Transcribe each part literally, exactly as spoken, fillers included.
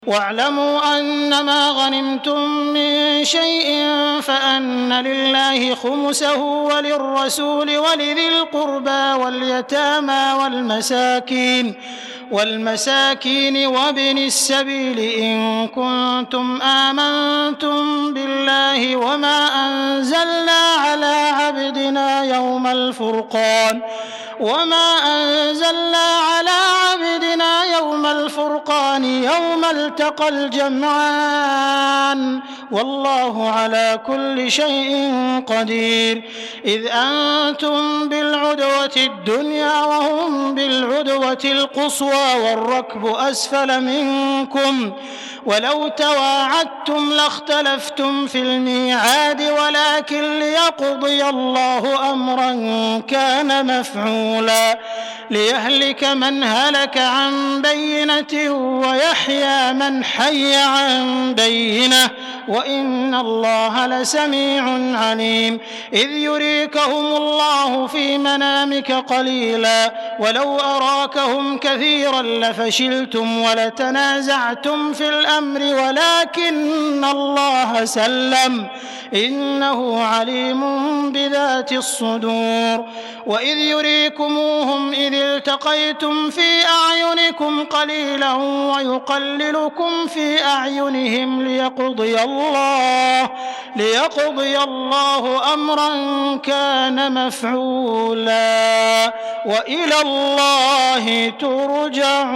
واعلموا أنما غنمتم من شيء فأن لله خمسه وللرسول ولذي القربى واليتامى والمساكين والمساكين وابن السبيل إن كنتم آمنتم بالله وما أنزلنا على عبدنا يوم الفرقان وما أنزلنا على عبدنا يوم الفرقان يوم التقى الجمعان والله على كل شيء قدير إذ أنتم بالعدوة الدنيا وهم بالعدوة القصوى والركب أسفل منكم ولو تواعدتم لاختلفتم في الميعاد ولكن ليقضي الله أمرا كان مفعولا ليهلك من هلك عن بينة ويحيى من حي عن بينة وإن الله لسميع عليم إذ يريكهم الله في منامك قليلا ولو أراكهم كثيرا لفشلتم ولتنازعتم في الأمر ولكن الله سلم إنه عليم بذات الصدور وإذ يريكموهم إذ التقيتم في أعينكم قليلا ويقللكم في أعينهم ليقضي الله ليقضي الله أمرا كان مفعولا وإلى الله ترجع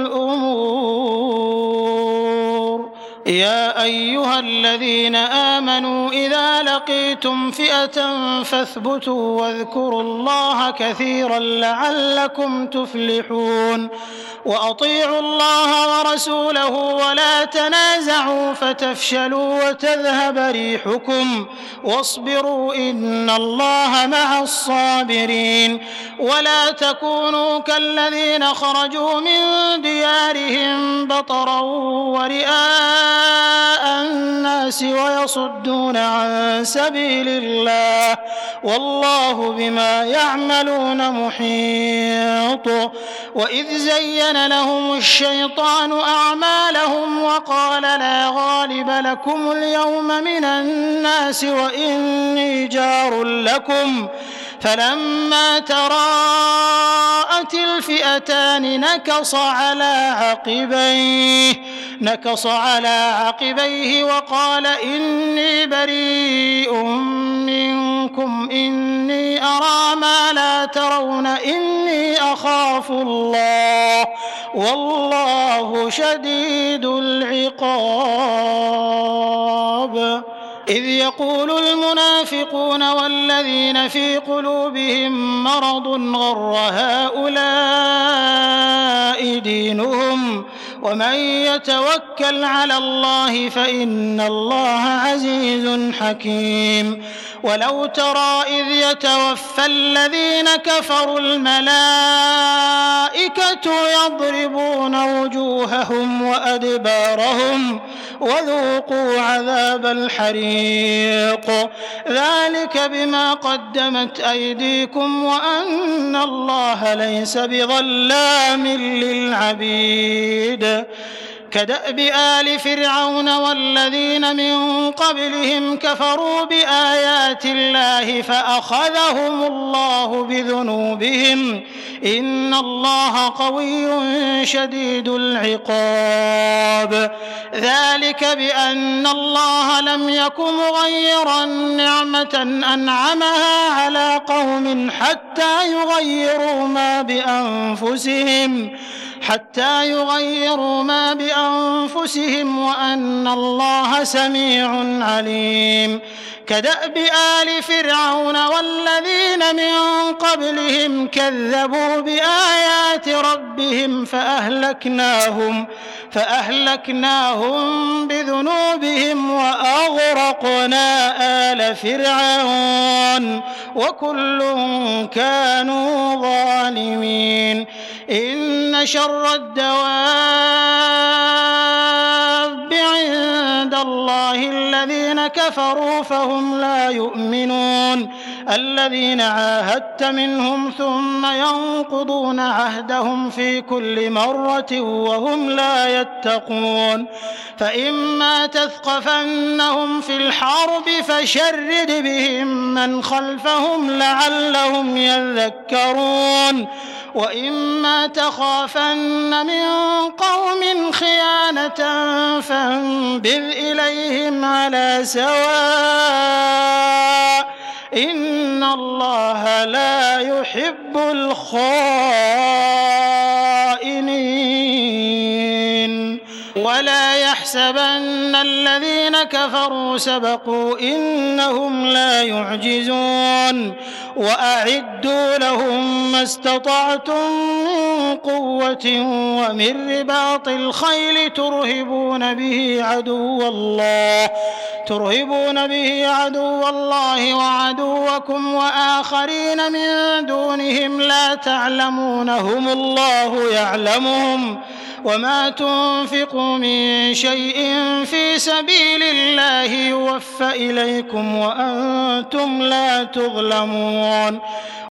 الأمور يا أيها الذين آمنوا إذا لقيتم فئة فاثبتوا واذكروا الله كثيرا لعلكم تفلحون وأطيعوا الله ورسوله ولا تنازعوا فتفشلوا وتذهب ريحكم واصبروا إن الله مع الصابرين ولا تكونوا كالذين خرجوا من ديارهم بطرا ورئاء الناس ويصدون عن سبيل الله والله بما يعملون محيط وإذ زين لهم الشيطان أعمالهم وقال لا غالب لكم اليوم من الناس وإني جار لكم فلما تراءت الفئتان نكص على عقبيه نكص على عقبيه وقال إني بريء منكم إني أرى ما لا ترون إني أخاف الله والله شديد العقاب إذ يقول المنافقون والذين في قلوبهم مرض غر هؤلاء دينهم ومن يتوكل على الله فإن الله عزيز حكيم ولو ترى إذ يتوفى الذين كفروا الملائكة يضربون وجوههم وأدبارهم وذوقوا عذاب الحريق ذلك بما قدمت أيديكم وأن الله ليس بظلام للعبيد كدأب آل فرعون والذين من قبلهم كفروا بآيات الله فأخذهم الله بذنوبهم إن الله قوي شديد العقاب ذلك بأن الله لم يك مغيرا نعمة أنعمها على قوم حتى يغيروا ما بأنفسهم حتى يغيروا ما بأنفسهم وأن الله سميع عليم كدأب آل فرعون والذين من قبلهم كذبوا بآيات ربهم فأهلكناهم فأهلكناهم بذنوبهم وأغرقنا آل فرعون وكل كانوا ظالمين إن شر الدواب عند اللَّهِ الَّذِينَ كَفَرُوا فَهُمْ لَا يُؤْمِنُونَ الَّذِينَ عَاهَدتَّ مِنْهُمْ ثُمَّ يَنقُضُونَ عَهْدَهُمْ فِي كُلِّ مَرَّةٍ وَهُمْ لَا يَتَّقُونَ فَإِمَّا تَثْقَفَنَّهُمْ فِي الْحَرْبِ فَشَرِّدْ بِهِم مَّنْ خَلْفَهُمْ لَعَلَّهُمْ يَذَّكَّرُونَ وَإِمَّا تَخَافَنَّ مِن قَوْمٍ خِيَانَةً فَانبِذْ إِلَيْهِمْ عَلَىٰ سَوَاءٍ ۚ إِنَّ اللَّهَ لَا يُحِبُّ الْخَائِنِينَ وَلَا يَحْسَبَنَّ الَّذِينَ كَفَرُوا سَبَقُوا ۚ إِنَّهُمْ لَا يُعْجِزُونَ وَأَعِدُّوا لَهُم مَّا اسْتَطَعْتُم مِّن قُوَّةٍ وَمِن رِّبَاطِ الْخَيْلِ تُرْهِبُونَ بِهِ عَدُوَّ اللَّهِ ترهبون به عدو الله وعدوكم وآخرين من دونهم لا تعلمونهم الله يعلمهم وما تنفقوا من شيء في سبيل الله يوفى إليكم وأنتم لا تظلمون